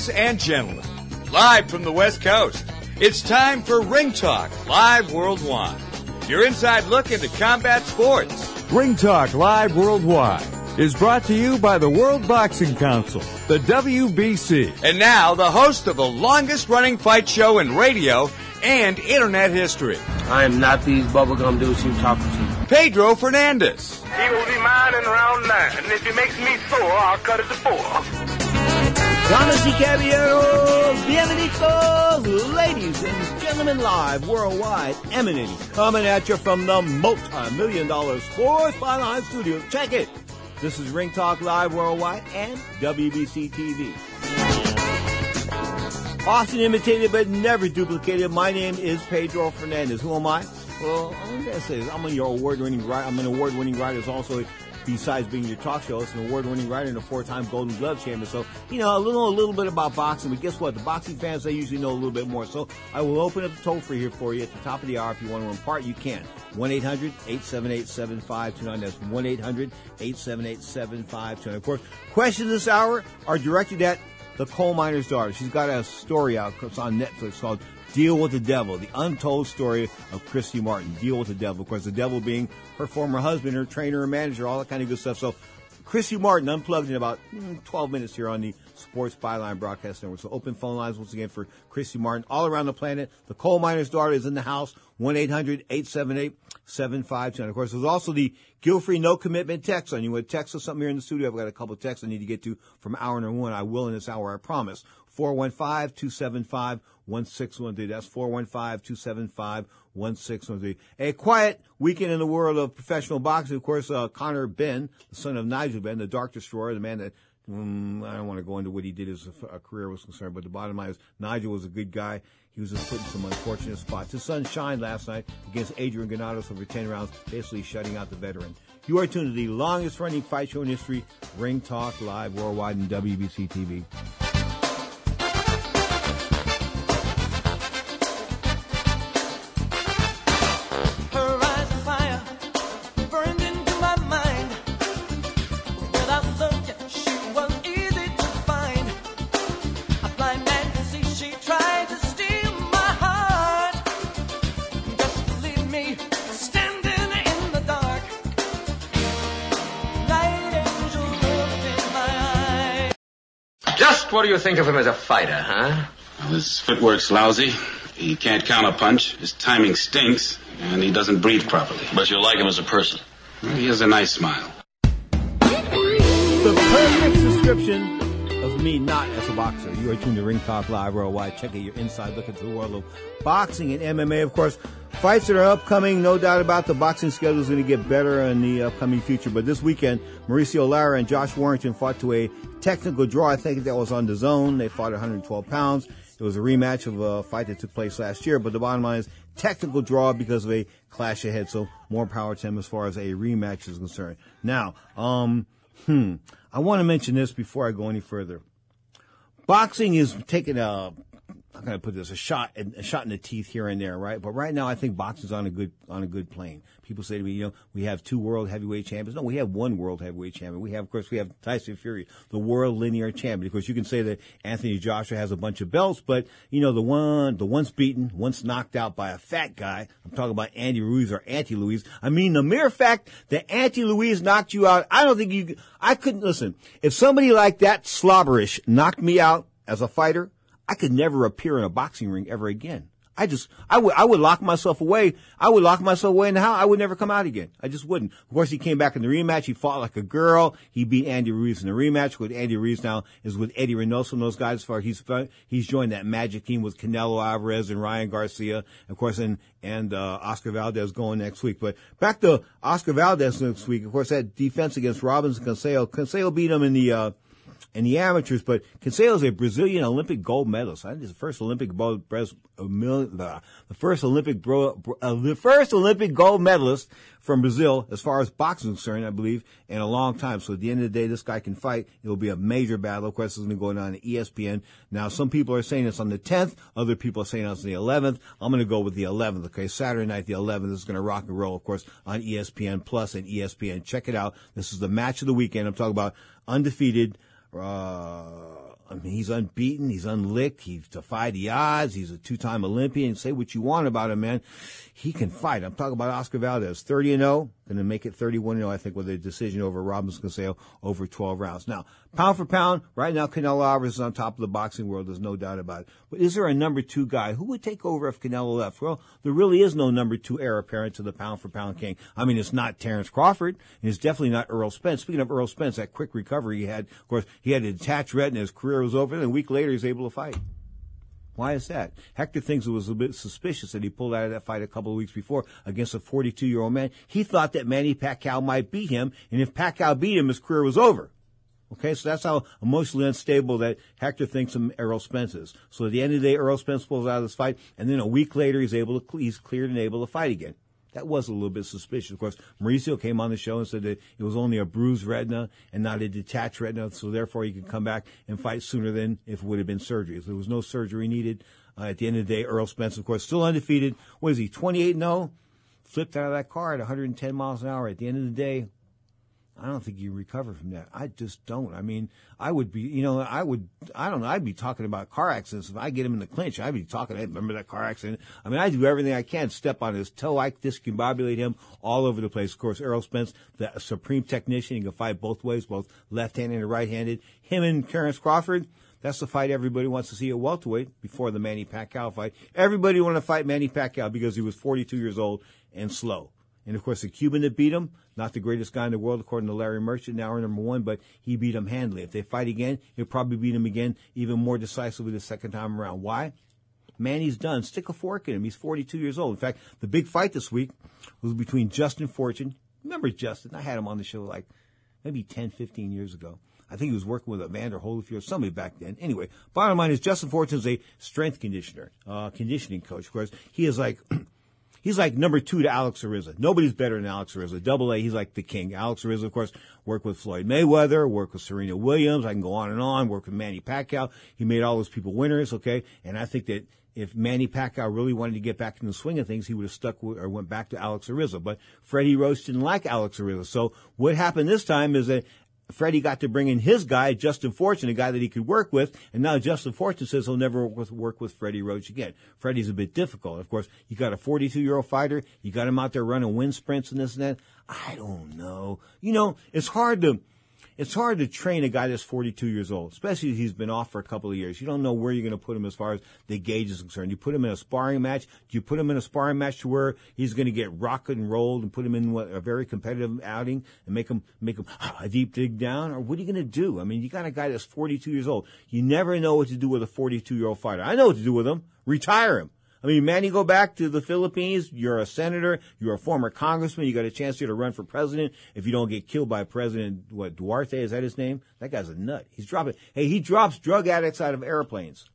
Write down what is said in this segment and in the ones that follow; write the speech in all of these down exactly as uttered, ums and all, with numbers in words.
Ladies and gentlemen, live from the West Coast, it's time for Ring Talk Live Worldwide. Your inside look into combat sports. Ring Talk Live Worldwide is brought to you by the World Boxing Council, the W B C. And now, the host of the longest-running fight show in radio and internet history. I am not these bubblegum dudes you talking to. Pedro Fernandez. He will be mine in round nine, and if he makes me sore, I'll cut it to four. Damas y caballeros, bienvenidos, ladies and gentlemen, live worldwide, emanating, coming at you from the multi-million dollar Sports Byline Studios. Check it. This is Ring Talk Live Worldwide and W B C T V. Often imitated but never duplicated. My name is Pedro Fernandez. Who am I? Well, I'm going to say this. I'm your award-winning writer. I'm an award-winning writer. Also, besides being your talk show, it's an award-winning writer and a four-time Golden Glove champion. So, you know, a little, a little bit about boxing. But guess what? The boxing fans, they usually know a little bit more. So I will open up the toll-free here for you at the top of the hour. If you want to impart, you can. one eight hundred eight seven eight seven five two nine. That's one eight hundred eight seven eight seven five two nine. Of course, questions this hour are directed at the coal miner's daughter. She's got a story out. It's on Netflix called Deal with the Devil, the untold story of Christy Martin. Deal with the Devil. Of course, the devil being her former husband, her trainer, her manager, all that kind of good stuff. So, Christy Martin unplugged in about twelve minutes here on the Sports Byline Broadcast Network. So, open phone lines once again for Christy Martin all around the planet. The coal miner's daughter is in the house. one eight hundred eight seven eight seven five two nine. Of course, there's also the guilt-free, no-commitment text on you. Want to text us something here in the studio? I've got a couple of texts I need to get to from hour number one. I will in this hour, I promise. four one five two seven five one six one three. That's four one five two seven five one six one three. A quiet weekend in the world of professional boxing. Of course, uh, Conor Benn, the son of Nigel Benn, the Dark Destroyer, the man that, um, I don't want to go into what he did as a, a career was concerned, but the bottom line is Nigel was a good guy. He was just put in some unfortunate spots. His son shined last night against Adrian Granados over ten rounds, basically shutting out the veteran. You are tuned to the longest-running fight show in history, Ring Talk Live Worldwide and W B C T V. What do you think of him as a fighter, huh? Well, his footwork's lousy. He can't counterpunch. His timing stinks. And he doesn't breathe properly. But you like him as a person. Well, he has a nice smile. The perfect description of me not as a boxer. You are tuned to Ring Talk Live Worldwide. Check out your inside look into the world of boxing and M M A. Of course, fights that are upcoming, no doubt about the boxing schedule is going to get better in the upcoming future. But this weekend, Mauricio Lara and Josh Warrington fought to a technical draw. I think that was on the zone. They fought one hundred twelve pounds. It was a rematch of a fight that took place last year. But the bottom line is technical draw because of a clash ahead. So more power to him as far as a rematch is concerned. Now, um, hmm, I want to mention this before I go any further. Boxing is taking a, I'm going to put this, a shot, a shot in the teeth here and there, right? But right now, I think boxing's on a good, on a good plane. People say to me, you know, we have two world heavyweight champions. No, we have one world heavyweight champion. We have, of course, we have Tyson Fury, the world linear champion. Of course, you can say that Anthony Joshua has a bunch of belts, but, you know, the one, the once beaten, once knocked out by a fat guy, I'm talking about Andy Ruiz or Auntie Louise. I mean, the mere fact that Auntie Louise knocked you out, I don't think you, I couldn't, listen, if somebody like that slobberish knocked me out as a fighter, I could never appear in a boxing ring ever again. I just, I would, I would lock myself away. I would lock myself away in the house. I would never come out again. I just wouldn't. Of course, he came back in the rematch. He fought like a girl. He beat Andy Ruiz in the rematch. With Andy Ruiz now is with Eddie Reynoso and those guys. As far as he's, he's joined that magic team with Canelo Alvarez and Ryan Garcia, of course, and, and, uh, Oscar Valdez going next week. But back to Oscar Valdez next week. Of course, that defense against Robinson Canseco. Canseco beat him in the, uh, in the amateurs, but Canseco is a Brazilian Olympic gold medalist. I think he's the first Olympic gold, the first Olympic bro, uh, the first Olympic gold medalist from Brazil as far as boxing is concerned, I believe, in a long time. So at the end of the day, this guy can fight. It will be a major battle. Of course, it's going to go on on E S P N. Now, some people are saying it's on the tenth. Other people are saying it's on the eleventh. I'm going to go with the eleventh. Okay, Saturday night, the eleventh is going to rock and roll, of course, on E S P N Plus and E S P N. Check it out. This is the match of the weekend. I'm talking about undefeated. Uh, I mean, he's unbeaten. He's unlicked. He's defied the odds. He's a two-time Olympian. Say what you want about him, man. He can fight. I'm talking about Oscar Valdez, thirty and oh, going to make it thirty-one and oh, I think, with a decision over Robinson Castillo over twelve rounds. Now, pound for pound, right now, Canelo Alvarez is on top of the boxing world. There's no doubt about it. But is there a number two guy? Who would take over if Canelo left? Well, there really is no number two heir apparent to the pound for pound king. I mean, it's not Terrence Crawford, and it's definitely not Earl Spence. Speaking of Earl Spence, that quick recovery he had, of course, he had a detached retina. His career was over, and a week later, he's able to fight. Why is that? Hector thinks it was a bit suspicious that he pulled out of that fight a couple of weeks before against a forty-two-year-old man. He thought that Manny Pacquiao might beat him, and if Pacquiao beat him, his career was over. Okay, so that's how emotionally unstable that Hector thinks Errol Spence is. So at the end of the day, Errol Spence pulls out of this fight, and then a week later, he's able to he's cleared and able to fight again. That was a little bit suspicious. Of course, Mauricio came on the show and said that it was only a bruised retina and not a detached retina, so therefore he could come back and fight sooner than if it would have been surgery. If there was no surgery needed, uh, at the end of the day, Earl Spence, of course, still undefeated. What is he, twenty-eight and oh? Flipped out of that car at one hundred ten miles an hour. At the end of the day, I don't think you recover from that. I just don't. I mean, I would be, you know, I would, I don't know, I'd be talking about car accidents. If I get him in the clinch, I'd be talking, hey, remember that car accident? I mean, I do everything I can, step on his toe. I discombobulate him all over the place. Of course, Errol Spence, the supreme technician, he can fight both ways, both left-handed and right-handed. Him and Terrence Crawford, that's the fight everybody wants to see at welterweight before the Manny Pacquiao fight. Everybody wanted to fight Manny Pacquiao because he was forty-two years old and slow. And, of course, the Cuban that beat him, not the greatest guy in the world, according to Larry Merchant, now number one, but he beat him handily. If they fight again, he'll probably beat him again even more decisively the second time around. Why? Manny's done. Stick a fork in him. He's forty-two years old. In fact, the big fight this week was between Justin Fortune. Remember Justin? I had him on the show like maybe ten, fifteen years ago. I think he was working with Evander Holyfield, somebody back then. Anyway, bottom line is Justin Fortune's a strength conditioner, uh, conditioning coach. Of course, he is like... He's like number two to Alex Ariza. Nobody's better than Alex Ariza. Double A, he's like the king. Alex Ariza, of course, worked with Floyd Mayweather, worked with Serena Williams. I can go on and on. Worked with Manny Pacquiao. He made all those people winners, okay? And I think that if Manny Pacquiao really wanted to get back in the swing of things, he would have stuck with, or went back to Alex Ariza. But Freddie Roach didn't like Alex Ariza. So what happened this time is that Freddie got to bring in his guy, Justin Fortune, a guy that he could work with, and now Justin Fortune says he'll never work with, work with Freddie Roach again. Freddie's a bit difficult. Of course, you got a forty-two-year-old fighter, you got him out there running wind sprints and this and that. I don't know. You know, it's hard to... It's hard to train a guy that's forty-two years old, especially if he's been off for a couple of years. You don't know where you're going to put him as far as the gauge is concerned. You put him in a sparring match. Do you put him in a sparring match to where he's going to get rocked and rolled and put him in what, a very competitive outing and make him make him a deep dig down? Or what are you going to do? I mean, you got a guy that's forty-two years old. You never know what to do with a forty-two-year-old fighter. I know what to do with him. Retire him. I mean, Manny, go back to the Philippines. You're a senator. You're a former congressman. You got a chance here to run for president if you don't get killed by President, what, Duarte? Is that his name? That guy's a nut. He's dropping. Hey, he drops drug addicts out of airplanes.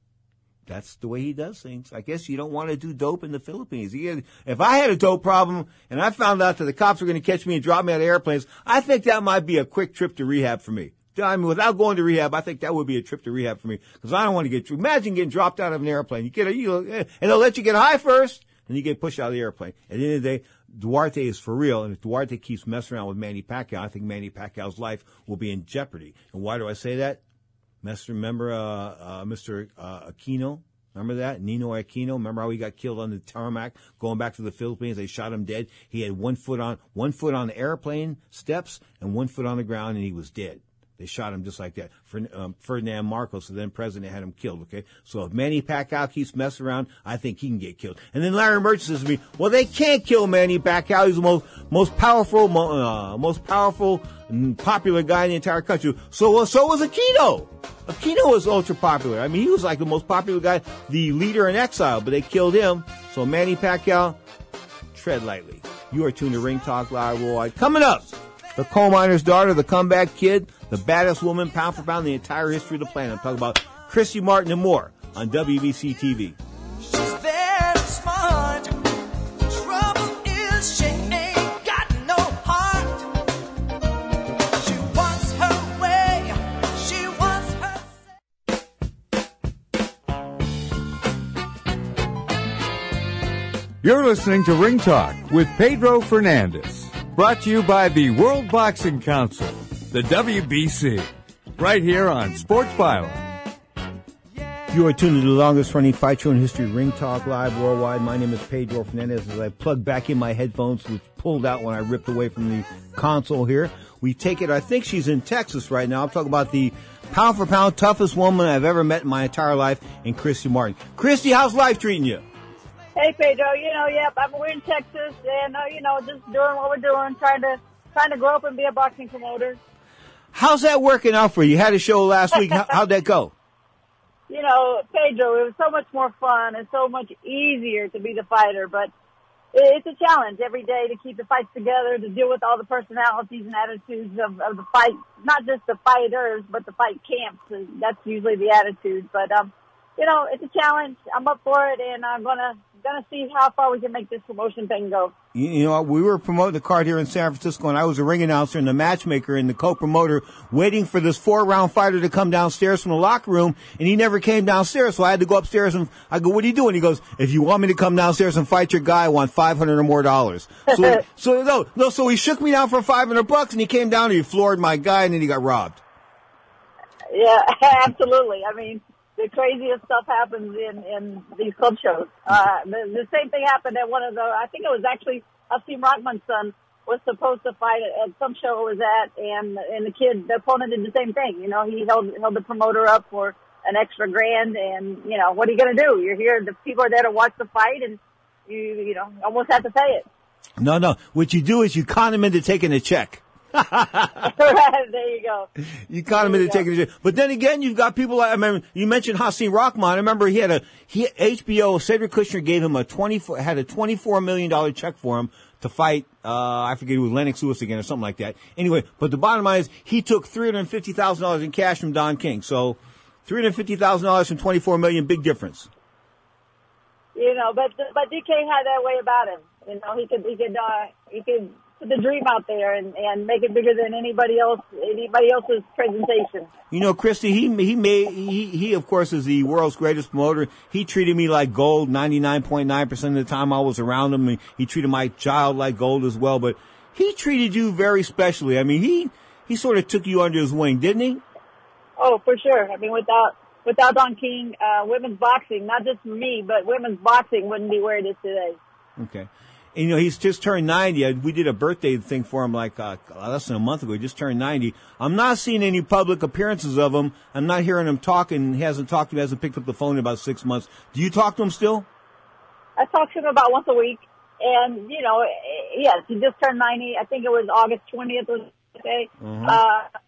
That's the way he does things. I guess you don't want to do dope in the Philippines. He, if I had a dope problem and I found out that the cops were going to catch me and drop me out of airplanes, I think that might be a quick trip to rehab for me. I mean, without going to rehab, I think that would be a trip to rehab for me because I don't want to get. Imagine getting dropped out of an airplane. You get a, you know, and they'll let you get high first, and you get pushed out of the airplane. At the end of the day, Duarte is for real, and if Duarte keeps messing around with Manny Pacquiao, I think Manny Pacquiao's life will be in jeopardy. And why do I say that? Remember, uh, uh, Mister Uh, Aquino. Remember that? Nino Aquino. Remember how he got killed on the tarmac going back to the Philippines? They shot him dead. He had one foot on one foot on the airplane steps and one foot on the ground, and he was dead. They shot him just like that. Um, Ferdinand Marcos, the then president, had him killed, okay? So if Manny Pacquiao keeps messing around, I think he can get killed. And then Larry Merchant says to me, well, they can't kill Manny Pacquiao. He's the most, most powerful, uh, most powerful and popular guy in the entire country. So, uh, so was Aquino. Aquino was ultra popular. I mean, he was like the most popular guy, the leader in exile, but they killed him. So Manny Pacquiao, tread lightly. You are tuned to Ring Talk Live Worldwide. Coming up, the coal miner's daughter, the comeback kid, the baddest woman, pound for pound, in the entire history of the planet. I'm talking about Chrissy Martin and more on W B C T V. She's very smart. Trouble is she ain't got no heart. She wants her way. She wants her say. You're listening to Ring Talk with Pedro Fernandez. Brought to you by the World Boxing Council, the W B C, right here on Sports Byline. You are tuned to the longest-running fight show in history, Ring Talk Live Worldwide. My name is Pedro Fernandez as I plug back in my headphones, which pulled out when I ripped away from the console here. We take it, I think she's in Texas right now. I'm talking about the pound-for-pound toughest woman I've ever met in my entire life, in Christy Martin. Christy, how's life treating you? Hey, Pedro, you know, yep, I'm, we're in Texas, and, uh, you know, just doing what we're doing, trying to trying to grow up and be a boxing promoter. How's that working out for you? You had a show last week. How, how'd that go? You know, Pedro, it was so much more fun and so much easier to be the fighter, but it's a challenge every day to keep the fights together, to deal with all the personalities and attitudes of, of the fight, not just the fighters, but the fight camps. That's usually the attitude. But, um, you know, it's a challenge. I'm up for it, and I'm going to gonna see how far we can make this promotion thing go. You, you know, we were promoting the card here in San Francisco, and I was a ring announcer and the matchmaker and the co-promoter waiting for this four-round fighter to come downstairs from the locker room, and he never came downstairs, so I had to go upstairs, and I go, what are you doing? He goes, if you want me to come downstairs and fight your guy, I want five hundred or more dollars. So, so, no, no, so he shook me down for five hundred bucks, and he came down and he floored my guy, and then he got robbed. Yeah, absolutely. I mean, the craziest stuff happens in, in these club shows. Uh, the, the same thing happened at one of the, I think it was actually Asim Rahman's son was supposed to fight at, at some show it was at, and, and the kid, the opponent did the same thing. You know, he held, held the promoter up for an extra grand, and, you know, what are you going to do? You're here, the people are there to watch the fight, and you, you know, almost have to pay it. No, no. What you do is you con him into taking a check. There you go. You caught him into taking a check. But then again, you've got people like, I mean, you mentioned Hasim Rahman. I remember he had a, he, H B O, Cedric Kushner gave him a twenty, had a twenty-four million dollars check for him to fight, uh, I forget, it was Lennox Lewis again or something like that. Anyway, but the bottom line is he took three hundred fifty thousand dollars in cash from Don King. So three hundred fifty thousand dollars from twenty-four million dollars, big difference. You know, but, but D K had that way about him. You know, he could, he could, uh, he could put the dream out there and, and make it bigger than anybody else, anybody else's presentation. You know, Christy, he, he made, he, he of course is the world's greatest promoter. He treated me like gold ninety-nine point nine percent of the time I was around him. And he treated my child like gold as well, but he treated you very specially. I mean, he, he sort of took you under his wing, didn't he? Oh, for sure. I mean, without, without Don King, uh, women's boxing, not just me, but women's boxing wouldn't be where it is today. Okay. And, you know, he's just turned ninety. We did a birthday thing for him like uh, less than a month ago. He just turned ninety. I'm not seeing any public appearances of him. I'm not hearing him talking. He hasn't talked to me, hasn't picked up the phone in about six months. Do you talk to him still? I talk to him about once a week. And, you know, yes, he just turned ninety. I think it was August twentieth was the day. Mm-hmm. Uh,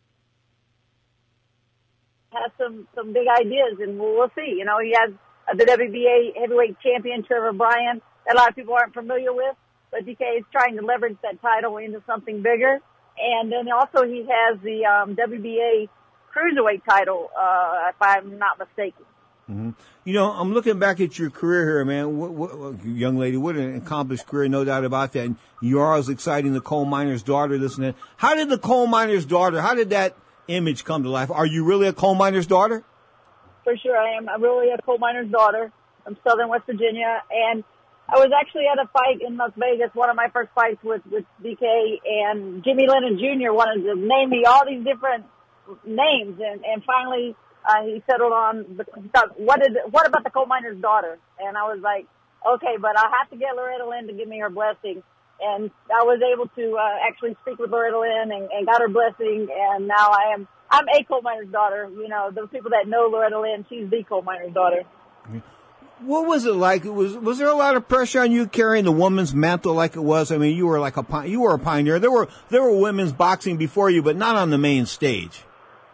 has some, some big ideas, and we'll, we'll see. You know, he has uh, the W B A heavyweight champion, Trevor Bryan, that a lot of people aren't familiar with, but D K is trying to leverage that title into something bigger. And then also he has the um, W B A cruiserweight title, uh, if I'm not mistaken. Mm-hmm. You know, I'm looking back at your career here, man. What, what, what, young lady, what an accomplished career, no doubt about that. And you are as exciting, the coal miner's daughter, this and that. How did the coal miner's daughter, how did that image come to life? Are you really a coal miner's daughter? For sure, I am. I'm really a coal miner's daughter from southern West Virginia, and I was actually at a fight in Las Vegas, one of my first fights with, with D K, and Jimmy Lennon Junior wanted to name me all these different names, and, and finally uh, he settled on, the, he thought, what, is, what about the coal miner's daughter? And I was like, okay, but I'll have to get Loretta Lynn to give me her blessing. And I was able to uh, actually speak with Loretta Lynn and, and got her blessing, and now I am, I'm a coal miner's daughter. You know, those people that know Loretta Lynn, she's the coal miner's daughter. Mm-hmm. What was it like? Was was there a lot of pressure on you carrying the woman's mantle like it was? I mean, you were like a you were a pioneer. There were there were women's boxing before you, but not on the main stage.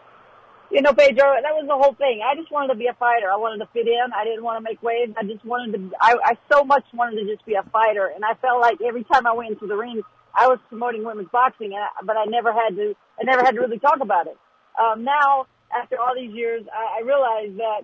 You know, Pedro, that was the whole thing. I just wanted to be a fighter. I wanted to fit in. I didn't want to make waves. I just wanted to. I, I so much wanted to just be a fighter, and I felt like every time I went into the ring, I was promoting women's boxing, and I, but I never had to. I never had to really talk about it. Um, now, after all these years, I, I realized that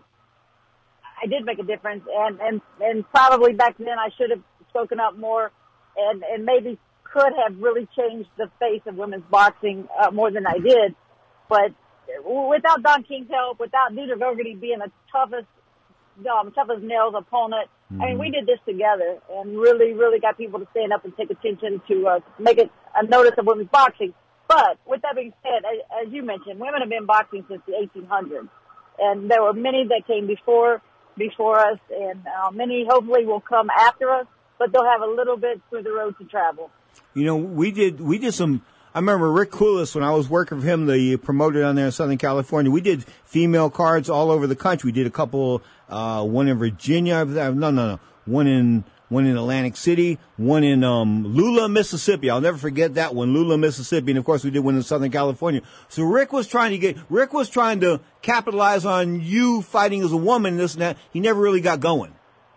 I did make a difference, and, and, and probably back then I should have spoken up more and, and maybe could have really changed the face of women's boxing uh, more than I did. But without Don King's help, without Deirdre Gogarty being the toughest, um, toughest nails opponent, mm-hmm. I mean, we did this together and really, really got people to stand up and take attention to uh, make it a notice of women's boxing. But with that being said, as you mentioned, women have been boxing since the eighteen hundreds. and there were many that came before before us, and uh, many hopefully will come after us, but they'll have a little bit through the road to travel. You know, we did we did some. I remember Rick Coulis, when I was working for him, the promoter down there in Southern California. We did female cards all over the country. We did a couple, uh, one in Virginia. No, no, no, one in one in Atlantic City, one in um, Lula, Mississippi. I'll never forget that one, Lula, Mississippi. And of course, we did one in Southern California. So Rick was trying to get Rick was trying to capitalize on you fighting as a woman. This and that. He never really got going.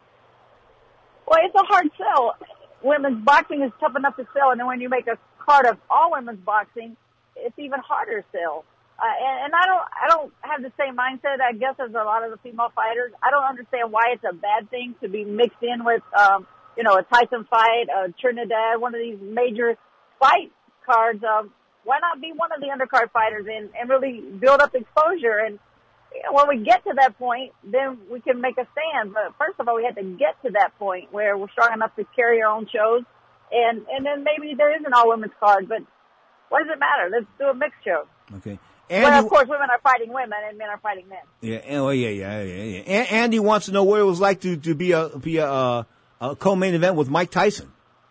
Well, it's a hard sell. Women's boxing is tough enough to sell, and then when you make a card of all women's boxing, it's even harder to sell. Uh, and, and I don't, I don't have the same mindset, I guess, as a lot of the female fighters. I don't understand why it's a bad thing to be mixed in with, um, you know, a Tyson fight, a Trinidad, one of these major fight cards. Um, why not be one of the undercard fighters and, and really build up exposure? And you know, when we get to that point, then we can make a stand. But first of all, we have to get to that point where we're strong enough to carry our own shows. And, and then maybe there is an all-women's card, but what does it matter? Let's do a mixed show. Okay. Andy, well, of course, women are fighting women and men are fighting men. Yeah, oh yeah, yeah, yeah, yeah. A- Andy wants to know what it was like to, to be a be a, uh, a co-main event with Mike Tyson.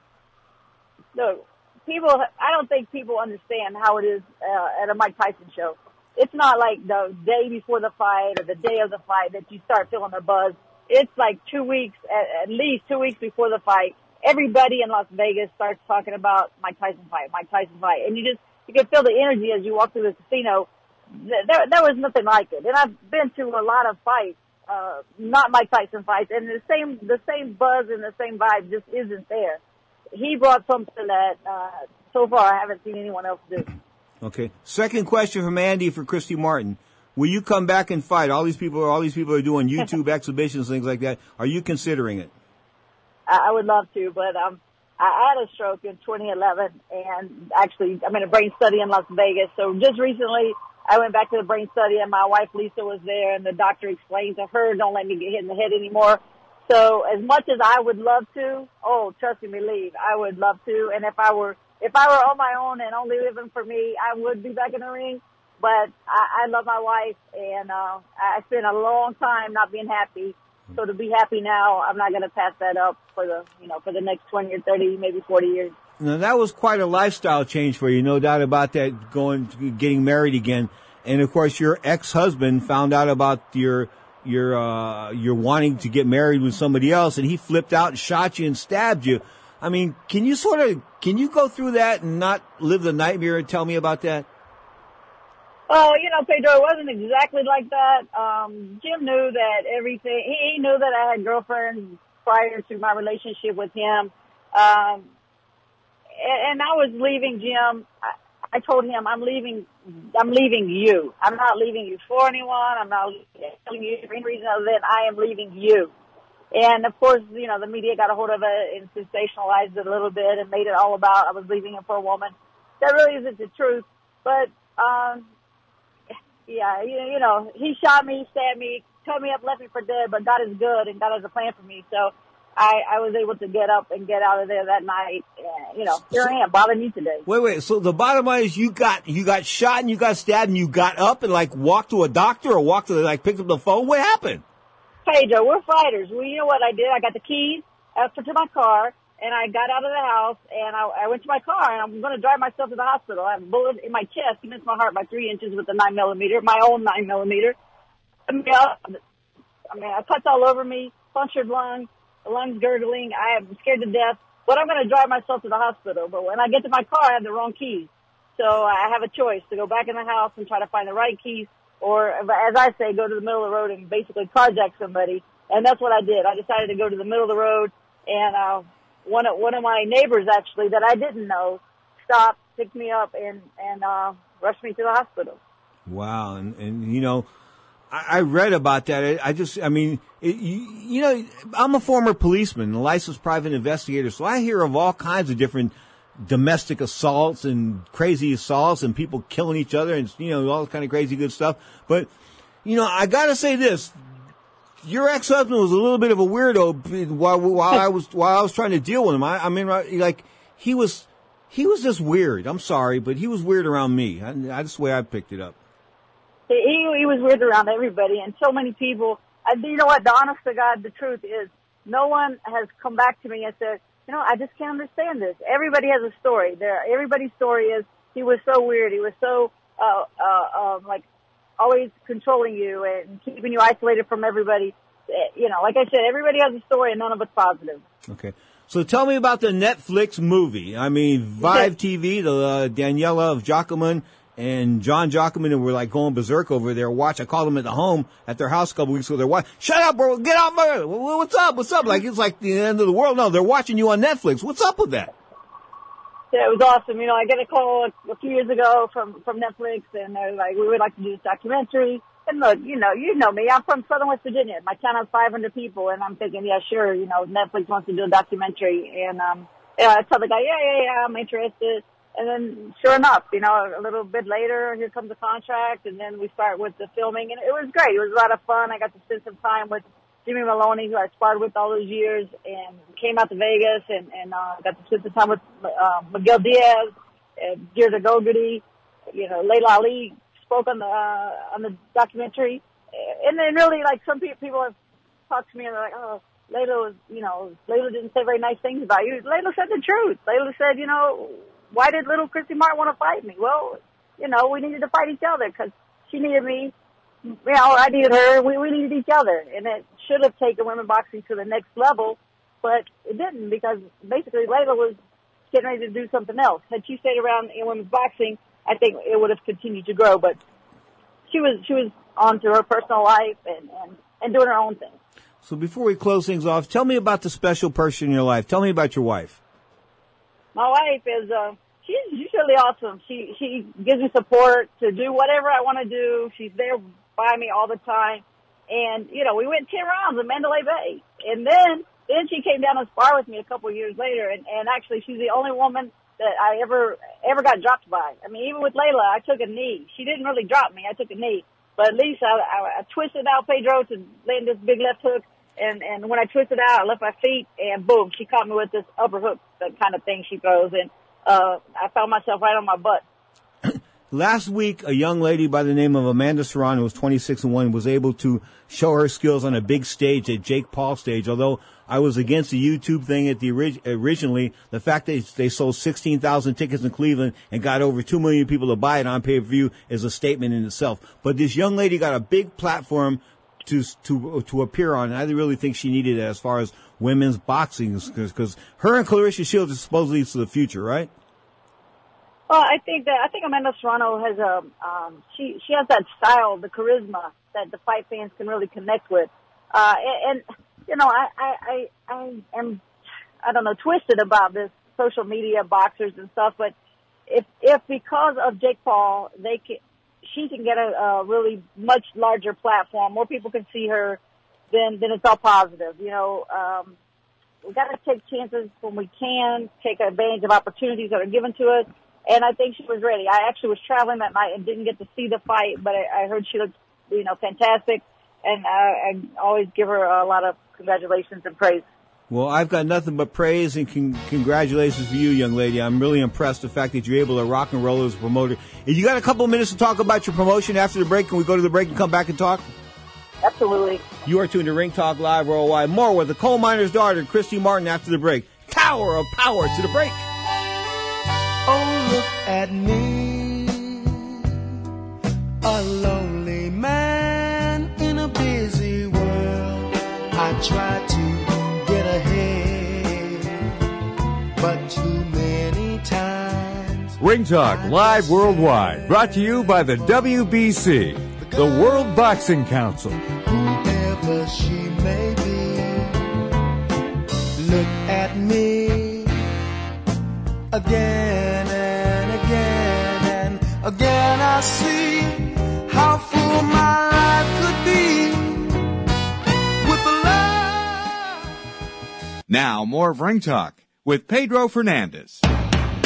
No, people. I don't think people understand how it is uh, at a Mike Tyson show. It's not like the day before the fight or the day of the fight that you start feeling the buzz. It's like two weeks, at, at least two weeks before the fight. Everybody in Las Vegas starts talking about Mike Tyson fight, Mike Tyson fight, and you just you can feel the energy as you walk through the casino. There, there was nothing like it, and I've been to a lot of fights, uh, not Mike Tyson fights, and the same the same buzz and the same vibe just isn't there. He brought something that uh, so far I haven't seen anyone else do. Okay. Second question from Andy for Christy Martin: will you come back and fight? All these people, all these people are doing YouTube exhibitions, things like that. Are you considering it? I would love to, but um, I had a stroke in twenty eleven, and actually I'm in a brain study in Las Vegas. So just recently, I went back to the brain study, and my wife Lisa was there, and the doctor explained to her, "Don't let me get hit in the head anymore." So as much as I would love to, oh, trust me, believe, I would love to. And if I were if I were on my own and only living for me, I would be back in the ring. But I, I love my wife, and uh, I spent a long time not being happy. So to be happy now, I'm not going to pass that up for the, you know, for the next twenty or thirty, maybe forty years. Now that was quite a lifestyle change for you, no doubt about that. Going, getting married again, and of course your ex-husband found out about your your uh, your wanting to get married with somebody else, and he flipped out and shot you and stabbed you. I mean, can you sort of can you go through that and not live the nightmare and tell me about that? Oh, you know, Pedro, it wasn't exactly like that. Um, Jim knew that everything, he, he knew that I had girlfriends prior to my relationship with him. Um, and, and I was leaving Jim. I, I told him, I'm leaving, I'm leaving you. I'm not leaving you for anyone. I'm not leaving you for any reason other than I am leaving you. And of course, you know, the media got a hold of it and sensationalized it a little bit and made it all about I was leaving him for a woman. That really isn't the truth. But, um, yeah, you, you know, he shot me, stabbed me, cut me up, left me for dead, but God is good and God has a plan for me. So I, I was able to get up and get out of there that night. And, you know, here so, I am, bothering you today. Wait, wait. So the bottom line is you got, you got shot and you got stabbed and you got up and like walked to a doctor or walked to the, like picked up the phone. What happened? Hey, Joe, we're fighters. Well, you know what I did? I got the keys up to my car. And I got out of the house, and I, I went to my car, and I'm going to drive myself to the hospital. I have a bullet in my chest. He missed my heart by three inches with a nine millimeter, my own nine millimeter. I mean, I mean, cuts all over me, punctured lung, lungs gurgling. I am scared to death. But I'm going to drive myself to the hospital. But when I get to my car, I have the wrong keys. So I have a choice to go back in the house and try to find the right keys, or, as I say, go to the middle of the road and basically carjack somebody. And that's what I did. I decided to go to the middle of the road, and uh One of, one of my neighbors, actually, that I didn't know, stopped, picked me up, and, and uh, rushed me to the hospital. Wow. And, and you know, I, I read about that. I, I just, I mean, it, you, you know, I'm a former policeman, a licensed private investigator, so I hear of all kinds of different domestic assaults and crazy assaults and people killing each other and, you know, all kind of crazy good stuff. But, you know, I got to say this. Your ex-husband was a little bit of a weirdo while while I was while I was trying to deal with him. I, I mean, like he was he was just weird. I'm sorry, but he was weird around me. I, that's the way I picked it up. he, he he was weird around everybody, and so many people. I, you know what? The honest to God, the truth is, no one has come back to me and said, you know, I just can't understand this. Everybody has a story. There, everybody's story is he was so weird. He was so uh, uh, um, like always controlling you and keeping you isolated from everybody. You know, like I said, everybody has a story, and none of it's positive. Okay. So tell me about the Netflix movie. I mean, Vive T V, the uh, Daniela of Jockman and John Jockman were like going berserk over there. Watch, I called them at the home at their house a couple weeks ago. They're watching. Shut up, bro! Get off my. What's up? What's up? Like it's like the end of the world. No, they're watching you on Netflix. What's up with that? Yeah, it was awesome. You know, I got a call a, a few years ago from from Netflix, and they're like, we would like to do this documentary. And look, you know, you know me. I'm from Southern West Virginia. My town has five hundred people, and I'm thinking, yeah, sure. You know, Netflix wants to do a documentary, and um, yeah, I tell the guy, yeah, yeah, yeah, I'm interested. And then, sure enough, you know, a little bit later, here comes the contract, and then we start with the filming, and it was great. It was a lot of fun. I got to spend some time with Jimmy Maloney, who I sparred with all those years, and came out to Vegas, and and uh, got to spend some time with uh, Miguel Diaz, and Deirdre Gogarty, you know, Layla Ali spoke on the uh, on the documentary, and then really, like, some pe- people have talked to me, and they're like, oh, Layla was, you know, Layla didn't say very nice things about you. Layla said the truth. Layla said, you know, why did little Christy Martin want to fight me? Well, you know, we needed to fight each other because she needed me. You know, I needed her. We, we needed each other. And it should have taken women boxing to the next level, but it didn't because basically Layla was getting ready to do something else. Had she stayed around in women's boxing, I think it would have continued to grow. But she was she was on to her personal life and, and, and doing her own thing. So before we close things off, tell me about the special person in your life. Tell me about your wife. My wife is, uh, she's, she's really awesome. She, she gives me support to do whatever I want to do. She's there by me all the time. And, you know, we went ten rounds in Mandalay Bay. And then, then she came down and sparred with me a couple of years later. And, and actually, she's the only woman that I ever, ever got dropped by. I mean, even with Layla, I took a knee. She didn't really drop me. I took a knee. But at least I, I, I twisted out Pedro to land this big left hook. And, and when I twisted out, I left my feet, and boom, she caught me with this upper hook, that kind of thing she throws, and uh, I found myself right on my butt. Last week, a young lady by the name of Amanda Serrano, who was twenty-six and one, was able to show her skills on a big stage at Jake Paul stage. Although I was against the YouTube thing at the orig- originally, the fact that they sold sixteen thousand tickets in Cleveland and got over two million people to buy it on pay-per-view is a statement in itself. But this young lady got a big platform to to to appear on, and I really think she needed it as far as women's boxing, because her and Clarissa Shields is supposedly to the future, right? Well, I think that I think Amanda Serrano has a um, she she has that style, the charisma that the fight fans can really connect with, uh, and, and you know I, I I I am I don't know twisted about this social media boxers and stuff, but if if because of Jake Paul they can. She can get a, a really much larger platform. More people can see her, then then it's all positive. You know, um, we got to take chances when we can, take advantage of opportunities that are given to us. And I think she was ready. I actually was traveling that night and didn't get to see the fight, but I, I heard she looked, you know, fantastic. And I, I always give her a lot of congratulations and praise. Well, I've got nothing but praise and con- congratulations for you, young lady. I'm really impressed the fact that you're able to rock and roll as a promoter. If you got a couple of minutes to talk about your promotion after the break, can we go to the break and come back and talk? Absolutely. You are tuned to Ring Talk Live Worldwide. More with the coal miner's daughter, Christy Martin, after the break. Tower of Power to the break. Oh, look at me, a lonely man in a busy world. I try to but too many times. Ring Talk Live Worldwide, brought to you by the W B C, the World Boxing Council. Whoever she may be, look at me again and again and again. I see how full my life could be with the love. Now, more of Ring Talk with Pedro Fernandez. The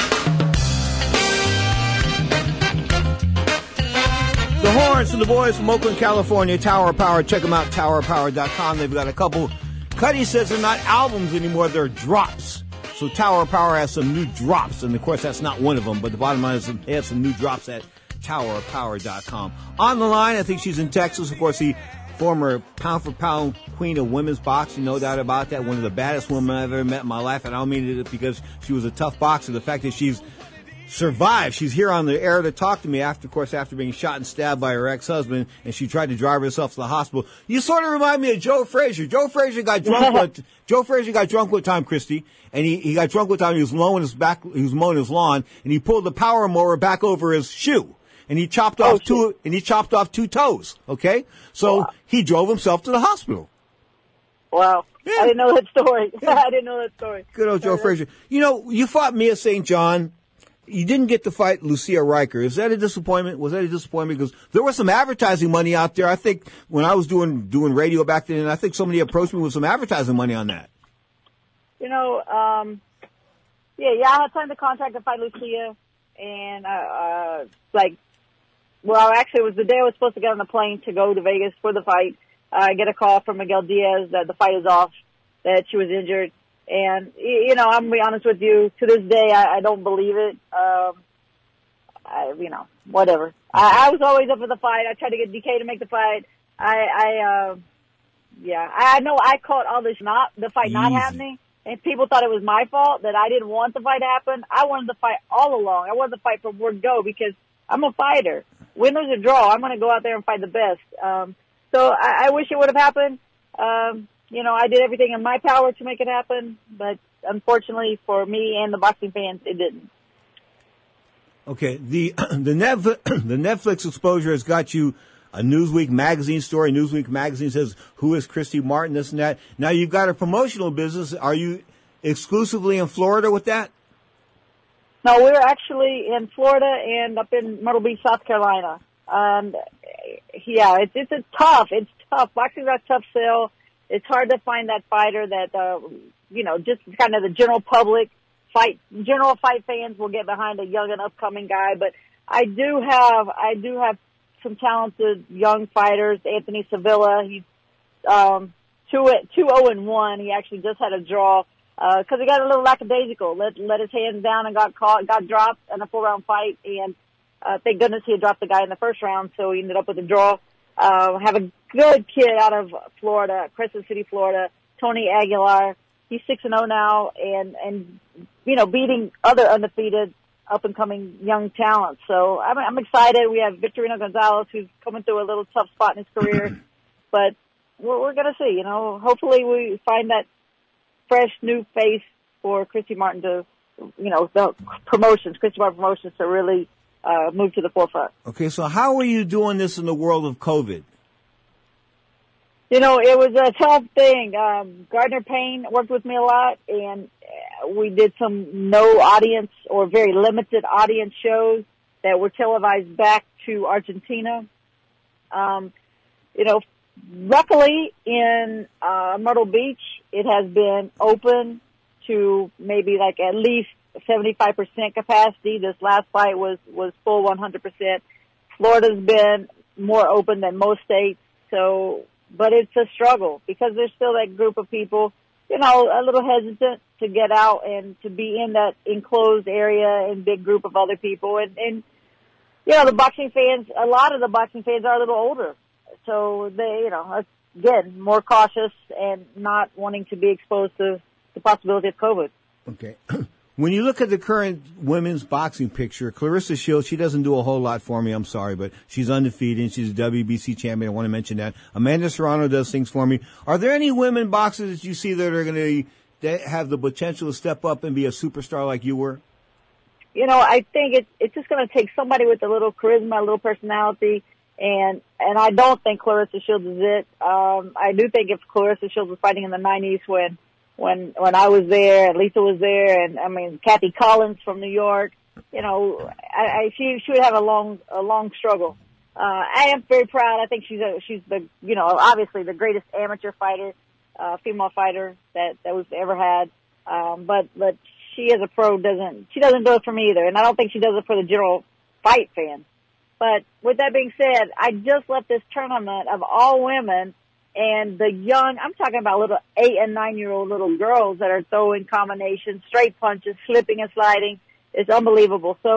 Horns and the boys from Oakland, California, Tower of Power. Check them out, tower power dot com. They've got a couple. Cuddy says they're not albums anymore, they're drops. So Tower of Power has some new drops, and of course that's not one of them, but the bottom line is they have some new drops at tower of power dot com. On the line, I think she's in Texas. Of course, the former pound-for-pound queen of women's boxing, no doubt about that. One of the baddest women I've ever met in my life, and I don't mean it because she was a tough boxer. The fact that she's survived. She's here on the air to talk to me after, of course, after being shot and stabbed by her ex-husband, and she tried to drive herself to the hospital. You sort of remind me of Joe Frazier. Joe Frazier got drunk with, Joe Frazier got drunk with time, Christy, and he, he got drunk with time. He was mowing his back, he was mowing his lawn, and he pulled the power mower back over his shoe. And he chopped off oh, two, and he chopped off two toes. Okay, so wow. He drove himself to the hospital. Wow, yeah. I didn't know that story. Yeah. I didn't know that story. Good old Joe Frazier. You know, you fought Mia Saint John. You didn't get to fight Lucia Riker. Is that a disappointment? Was that a disappointment? Because there was some advertising money out there. I think when I was doing doing radio back then, I think somebody approached me with some advertising money on that. You know, um, yeah, yeah, I had signed the contract to fight Lucia, and uh, uh, like. Well, actually, it was the day I was supposed to get on the plane to go to Vegas for the fight. Uh, I get a call from Miguel Diaz that the fight is off, that she was injured. And, you know, I'm going to be honest with you, to this day, I, I don't believe it. Um, I, you know, whatever. I, I was always up for the fight. I tried to get D K to make the fight. I, I, uh, yeah, I know I caught all this not, the fight Easy. not happening. And people thought it was my fault that I didn't want the fight to happen. I wanted the fight all along. I wanted the fight from word go because I'm a fighter. Win, lose, or draw, I'm going to go out there and fight the best. Um, so I, I wish it would have happened. Um, you know, I did everything in my power to make it happen, but unfortunately for me and the boxing fans, it didn't. Okay, the the Netflix, the Netflix exposure has got you a Newsweek magazine story. Newsweek magazine says, who is Christy Martin, this and that. Now you've got a promotional business. Are you exclusively in Florida with that? No, we're actually in Florida and up in Myrtle Beach, South Carolina. Um, yeah, it's it's a tough. It's tough. Boxing's a tough sell. It's hard to find that fighter that, uh, you know, just kind of the general public fight, general fight fans will get behind a young and upcoming guy. But I do have, I do have some talented young fighters. Anthony Sevilla, he's um, two two zero and one. He actually just had a draw. Because uh, he got a little lackadaisical, let let his hands down and got caught, got dropped in a full round fight, and uh, thank goodness he had dropped the guy in the first round, so he ended up with a draw. Uh, have a good kid out of Florida, Crescent City, Florida, Tony Aguilar. He's six and zero now, and and you know beating other undefeated up and coming young talents. So I'm I'm excited. We have Victorino Gonzalez, who's coming through a little tough spot in his career, but we're we're gonna see. You know, hopefully we find that fresh new face for Christy Martin to, you know, the promotions, Christy Martin Promotions to really uh, move to the forefront. Okay, so how are you doing this in the world of COVID? You know, it was a tough thing. Um, Gardner Payne worked with me a lot, and we did some no audience or very limited audience shows that were televised back to Argentina. Um, you know, luckily in uh, Myrtle Beach, it has been open to maybe like at least seventy-five percent capacity. This last fight was, was full one hundred percent. Florida's been more open than most states. So, but it's a struggle because there's still that group of people, you know, a little hesitant to get out and to be in that enclosed area and big group of other people. And, and, you know, the boxing fans, a lot of the boxing fans are a little older. So they, you know, again, more cautious and not wanting to be exposed to the possibility of COVID. Okay. When you look at the current women's boxing picture, Clarissa Shields, she doesn't do a whole lot for me. I'm sorry, but she's undefeated. She's a W B C champion. I want to mention that. Amanda Serrano does things for me. Are there any women boxers that you see that are going to have the potential to step up and be a superstar like you were? You know, I think it's, it's just going to take somebody with a little charisma, a little personality. And, and I don't think Clarissa Shields is it. Um, I do think if Clarissa Shields was fighting in the nineties when, when, when I was there and Lisa was there and, I mean, Kathy Collins from New York, you know, I, I she, she would have a long, a long struggle. Uh, I am very proud. I think she's a, she's the, you know, obviously the greatest amateur fighter, uh, female fighter that, that we've ever had. Um, but, but she as a pro doesn't, she doesn't do it for me either. And I don't think she does it for the general fight fan. But with that being said, I just left this tournament of all women and the young, I'm talking about little eight and nine year old little girls that are throwing combinations, straight punches, slipping and sliding. It's unbelievable. So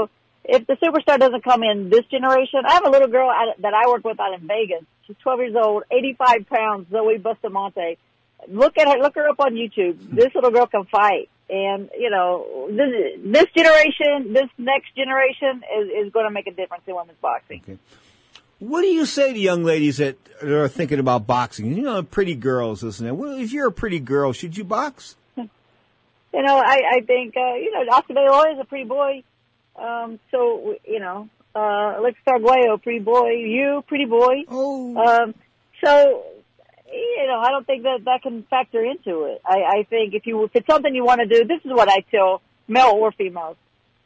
if the superstar doesn't come in this generation, I have a little girl out, that I work with out in Vegas. She's twelve years old, eighty-five pounds, Zoe Bustamante. Look at her, look her up on YouTube. This little girl can fight. And, you know, this, this generation, this next generation is, is going to make a difference in women's boxing. Okay. What do you say to young ladies that are thinking about boxing? You know, pretty girls, isn't it? Well, if you're a pretty girl, should you box? You know, I, I think, uh, you know, Oscar De La Hoya is a pretty boy. Um, so, you know, uh, Alex Arguello, pretty boy. You, pretty boy. Oh. Um, so, you know, I don't think that that can factor into it. I, I think if you, if it's something you want to do, this is what I tell male or females.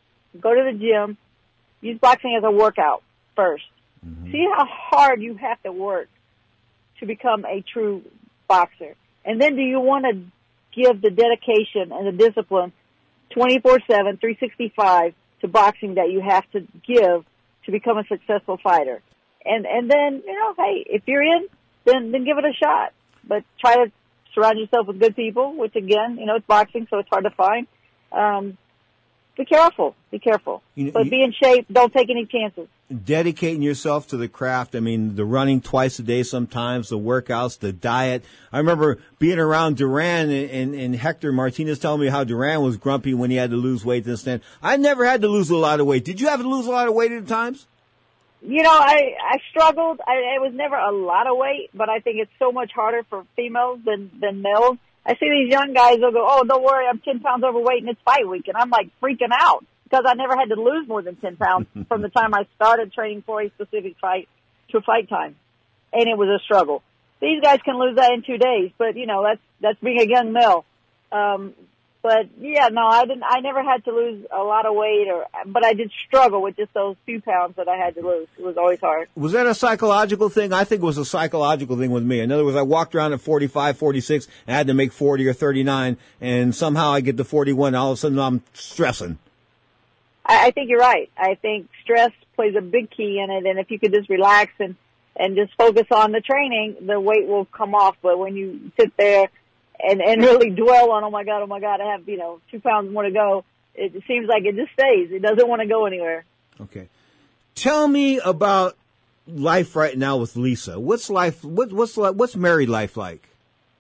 Go to the gym. Use boxing as a workout first. Mm-hmm. See how hard you have to work to become a true boxer. And then do you want to give the dedication and the discipline twenty-four seven, three sixty-five to boxing that you have to give to become a successful fighter? And, and then, you know, hey, if you're in, then, then give it a shot. But try to surround yourself with good people, which again, you know, it's boxing, so it's hard to find. Um, be careful. Be careful. You know, but you, be in shape. Don't take any chances. Dedicating yourself to the craft. I mean, the running twice a day sometimes, the workouts, the diet. I remember being around Duran and, and, and Hector Martinez telling me how Duran was grumpy when he had to lose weight this and that. I never had to lose a lot of weight. Did you have to lose a lot of weight at times? You know, I, I struggled. I, it was never a lot of weight, but I think it's so much harder for females than, than males. I see these young guys, they'll go, oh, don't worry, I'm ten pounds overweight and it's fight week. And I'm like freaking out because I never had to lose more than ten pounds from the time I started training for a specific fight to fight time. And it was a struggle. These guys can lose that in two days, but you know, that's, that's being a young male. Um, But yeah, no, I didn't. I never had to lose a lot of weight, or but I did struggle with just those few pounds that I had to lose. It was always hard. Was that a psychological thing? I think it was a psychological thing with me. In other words, I walked around at forty-five, forty-six, and I had to make forty or thirty-nine, and somehow I get to forty-one, and all of a sudden I'm stressing. I, I think you're right. I think stress plays a big key in it, and if you could just relax and and just focus on the training, the weight will come off. But when you sit there and, and really dwell on, oh my God, oh my God, I have, you know, two pounds more to go, it seems like it just stays. It doesn't want to go anywhere. Okay. Tell me about life right now with Lisa. What's life, what, what's, what's married life like?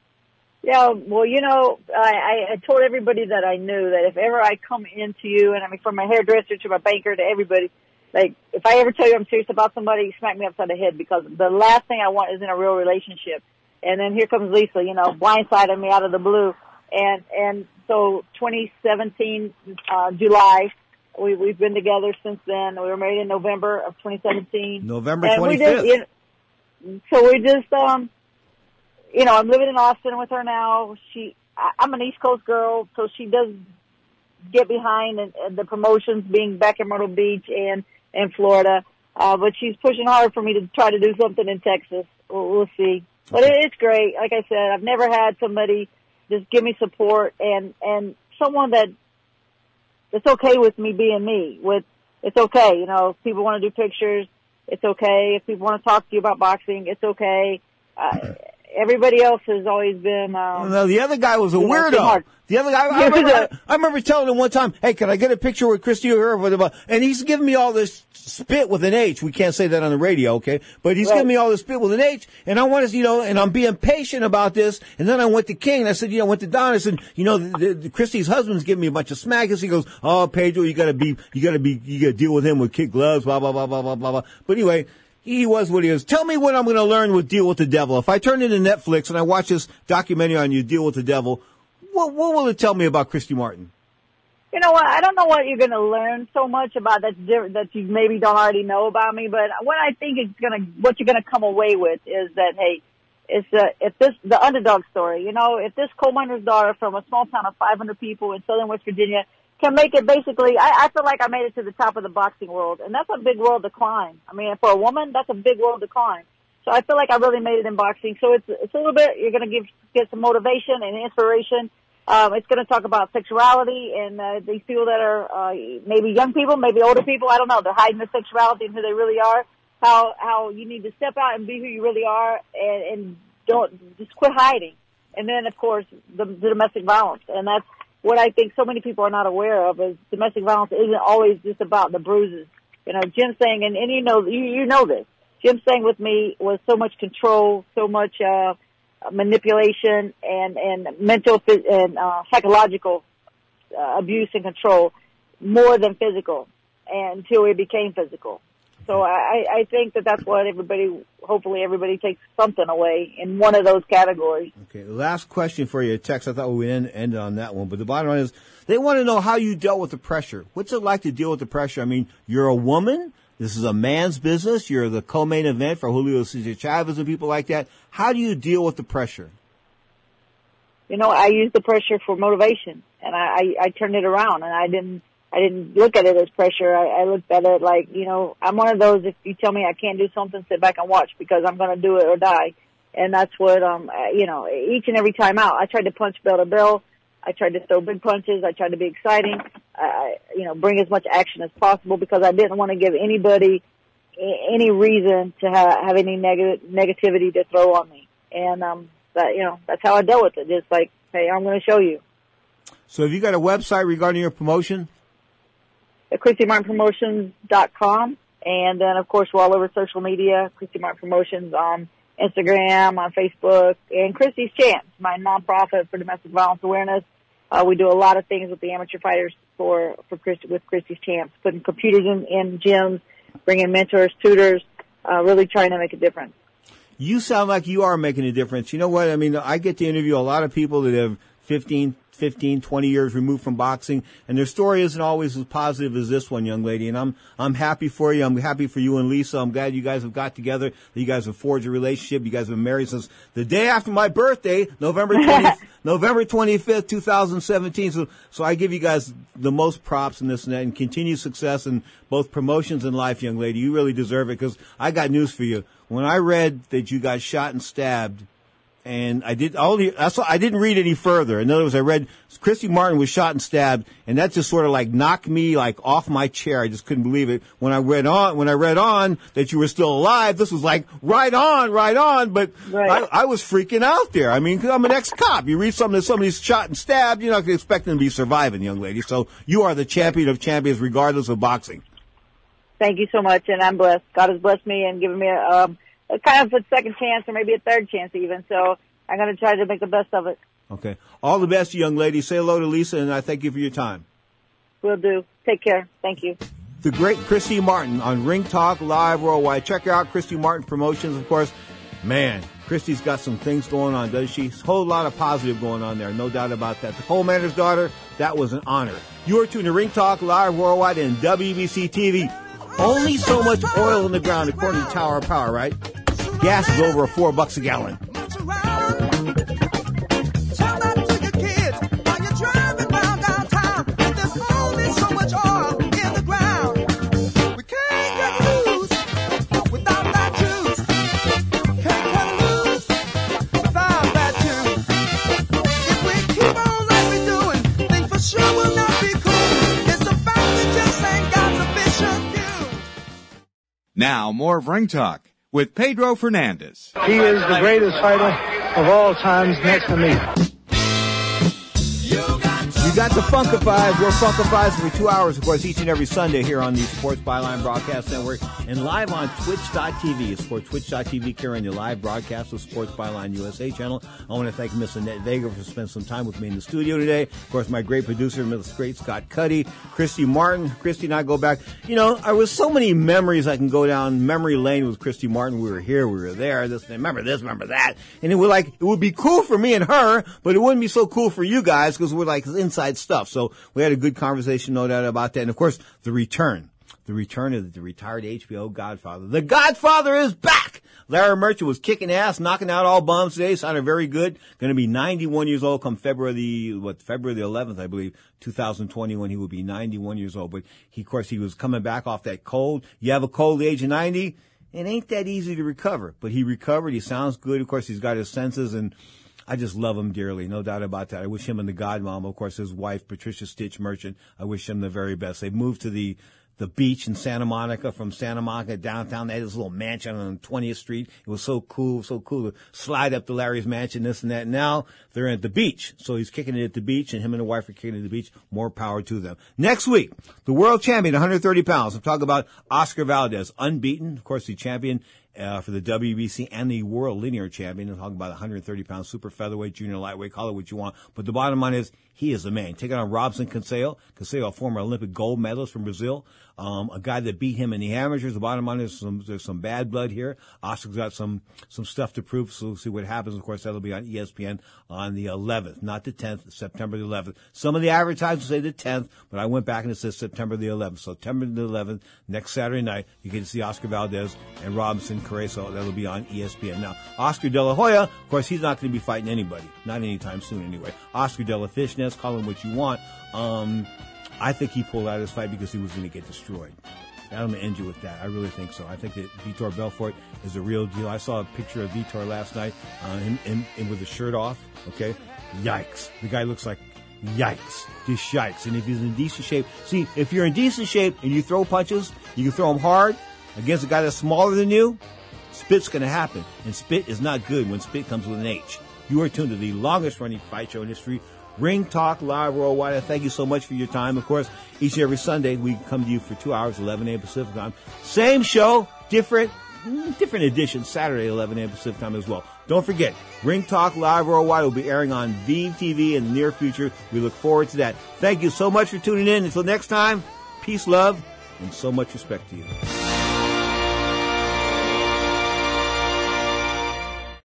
Yeah, well, you know, I, I told everybody that I knew that if ever I come into you, and I mean, from my hairdresser to my banker to everybody, like, if I ever tell you I'm serious about somebody, smack me upside the head, because the last thing I want is in a real relationship. And then here comes Lisa, you know, blindsided me out of the blue. And, and so twenty seventeen, uh, July, we, we've been together since then. We were married in November of twenty seventeen. November twenty-fifth. We just, you know, so we just, um, you know, I'm living in Austin with her now. She, I, I'm an East Coast girl, so she does get behind and, and the promotions being back in Myrtle Beach and, and Florida. Uh, but she's pushing hard for me to try to do something in Texas. We'll, we'll see. But it, it's great. Like I said, I've never had somebody just give me support and, and someone that, it's okay with me being me. With, it's okay. You know, if people want to do pictures, it's okay. If people want to talk to you about boxing, it's okay. Uh, everybody else has always been, um, no, the other guy was a weirdo. The other guy, I remember, I, I remember telling him one time, hey, can I get a picture with Christy O'Hara? And he's giving me all this spit with an H. We can't say that on the radio, okay? But he's right. giving me all this spit with an H. And I want to, you know, and I'm being patient about this. And then I went to King and I said, you know, I went to Don. I said, you know, the, the, Christy's husband's giving me a bunch of smack. He goes, oh, Pedro, you gotta be, you gotta be, you gotta deal with him with kid gloves, blah, blah, blah, blah, blah, blah, blah. But anyway, he was what he is. Tell me what I'm going to learn with Deal with the Devil. If I turn into Netflix and I watch this documentary on you, Deal with the Devil, what, what will it tell me about Christy Martin? You know what? I don't know what you're going to learn so much about that's different, that you maybe don't already know about me. But what I think is going to, what you're going to come away with is that, hey, it's uh, if this the underdog story. You know, if this coal miner's daughter from a small town of five hundred people in southern West Virginia can make it, basically, I, I feel like I made it to the top of the boxing world, and that's a big world to climb. I mean, for a woman, that's a big world to climb. So I feel like I really made it in boxing. So it's it's a little bit, you're going to give get some motivation and inspiration. Um, it's going to talk about sexuality and uh, these people that are uh, maybe young people, maybe older people. I don't know. They're hiding their sexuality and who they really are. How how you need to step out and be who you really are, and, and don't just quit hiding. And then, of course, the, the domestic violence, and that's what I think so many people are not aware of is domestic violence isn't always just about the bruises. You know, ginseng, and, and you know, you, you know this. Ginseng with me was so much control, so much, uh, manipulation and, and mental and, uh, psychological, uh, abuse and control more than physical, and until it became physical. So I, I think that that's what everybody, hopefully everybody takes something away in one of those categories. Okay, last question for you, text. I thought we would end, end on that one, but the bottom line is they want to know how you dealt with the pressure. What's it like to deal with the pressure? I mean, you're a woman. This is a man's business. You're the co-main event for Julio Cesar Chavez and people like that. How do you deal with the pressure? You know, I use the pressure for motivation, and I, I, I turned it around, and I didn't I didn't look at it as pressure. I, I looked at it like, you know, I'm one of those, if you tell me I can't do something, sit back and watch, because I'm going to do it or die. And that's what, um, you know, each and every time out, I tried to punch bell to bell. I tried to throw big punches. I tried to be exciting. I, you know, bring as much action as possible, because I didn't want to give anybody any reason to have, have any negative negativity to throw on me. And, um, that, you know, that's how I dealt with it. Just like, hey, I'm going to show you. So have you got a website regarding your promotion? Christy Martin Promotions dot com, and then of course we're all over social media. Christy Martin Promotions on Instagram, on Facebook, and Christy's Champs, my nonprofit for domestic violence awareness. Uh, we do a lot of things with the amateur fighters for for Christy, with Christy's Champs, putting computers in, in gyms, bringing mentors, tutors, uh, really trying to make a difference. You sound like you are making a difference. You know what? I mean, I get to interview a lot of people that have fifteen, fifteen, twenty years removed from boxing, and their story isn't always as positive as this one, young lady. And I'm, I'm happy for you. I'm happy for you and Lisa. I'm glad you guys have got together, that you guys have forged a relationship. You guys have been married since the day after my birthday, November twentieth, November twenty-fifth, twenty seventeen. So, so I give you guys the most props in this and that, and continued success in both promotions and life, young lady. You really deserve it, because I got news for you. When I read that you got shot and stabbed, and I did only, that's I didn't read any further. In other words, I read Christy Martin was shot and stabbed, and that just sort of like knocked me like off my chair. I just couldn't believe it. When I read on, when I read on that you were still alive, this was like right on, right on. But right. I, I was freaking out there. I mean, 'cause I'm an ex-cop. You read something that somebody's shot and stabbed, you're not going to expect them to be surviving, young lady. So you are the champion of champions, regardless of boxing. Thank you so much, and I'm blessed. God has blessed me and given me a, um, a kind of a second chance, or maybe a third chance even. So I'm going to try to make the best of it. Okay. All the best, young lady. Say hello to Lisa, and I thank you for your time. Will do. Take care. Thank you. The great Christy Martin on Ring Talk Live Worldwide. Check her out, Christy Martin Promotions, of course. Man, Christy's got some things going on, does she? A whole lot of positive going on there, no doubt about that. The coal miner's daughter, that was an honor. You are tuned to Ring Talk Live Worldwide and W B C T V. Only so much oil in the ground, according to Tower of Power, right? Gas is over four bucks a gallon. Now, more of Ring Talk with Pedro Fernandez. He is the greatest fighter of all times next to me. You got the Funkifies. We're Funkifies for two hours, of course, each and every Sunday here on the Sports Byline Broadcast Network and live on Twitch dot T V. It's for Twitch dot T V carrying the live broadcast of Sports Byline U S A channel. I want to thank Miss Annette Vega for spending some time with me in the studio today. Of course, my great producer, Miss Great Scott Cuddy, Christy Martin. Christy and I go back. You know, there was so many memories I can go down memory lane with Christy Martin. We were here, we were there. This, remember this, remember that. And it would like it would be cool for me and her, but it wouldn't be so cool for you guys because we're like inside stuff. So we had a good conversation, no doubt about that. And of course, the return. The return of the retired H B O Godfather. The Godfather is back! Larry Merchant was kicking ass, knocking out all bums today. Sounded very good. Going to be ninety-one years old come February the, what, February the eleventh, I believe, two thousand twenty, when he will be ninety-one years old. But he, of course, he was coming back off that cold. You have a cold at the age of ninety, it ain't that easy to recover. But he recovered. He sounds good. Of course, he's got his senses, and I just love him dearly, no doubt about that. I wish him and the Godmom, of course, his wife, Patricia Stitch Merchant, I wish him the very best. They moved to the the beach in Santa Monica, from Santa Monica downtown. They had this little mansion on twentieth Street. It was so cool, so cool to slide up to Larry's mansion, this and that. Now they're at the beach. So he's kicking it at the beach, and him and the wife are kicking it at the beach. More power to them. Next week, the world champion, one hundred thirty pounds. I'm talking about Oscar Valdez, unbeaten. Of course, the champion Uh, for the W B C and the world linear champion. I'm talking about one hundred thirty pounds, super featherweight, junior lightweight, call it what you want. But the bottom line is, he is the man. Taking on Robson Canseco. Canseco, a former Olympic gold medalist from Brazil. Um, a guy that beat him in the amateurs. The bottom line is some, there's some bad blood here. Oscar's got some, some stuff to prove, so we'll see what happens. Of course, that'll be on E S P N on the eleventh, not the tenth, September the eleventh. Some of the advertisers say the tenth, but I went back and it says September the eleventh. So September the eleventh, next Saturday night, you get to see Oscar Valdez and Robson Canseco. That'll be on E S P N. Now, Oscar De La Hoya, of course, he's not going to be fighting anybody. Not anytime soon, anyway. Oscar De La Fishness, call him what you want. Um, I think he pulled out of this fight because he was going to get destroyed. I'm going to end you with that. I really think so. I think that Vitor Belfort is a real deal. I saw a picture of Vitor last night, uh, him, him, him with his shirt off. Okay, yikes! The guy looks like yikes, just yikes. And if he's in decent shape, see, if you're in decent shape and you throw punches, you can throw them hard against a guy that's smaller than you. Spit's going to happen, and spit is not good when spit comes with an H. You are tuned to the longest-running fight show in history, Ring Talk Live Worldwide. I thank you so much for your time. Of course, each and every Sunday we come to you for two hours, eleven a.m. Pacific time. Same show, different, different edition, Saturday, eleven a.m. Pacific time as well. Don't forget, Ring Talk Live Worldwide will be airing on V T V in the near future. We look forward to that. Thank you so much for tuning in. Until next time, peace, love, and so much respect to you.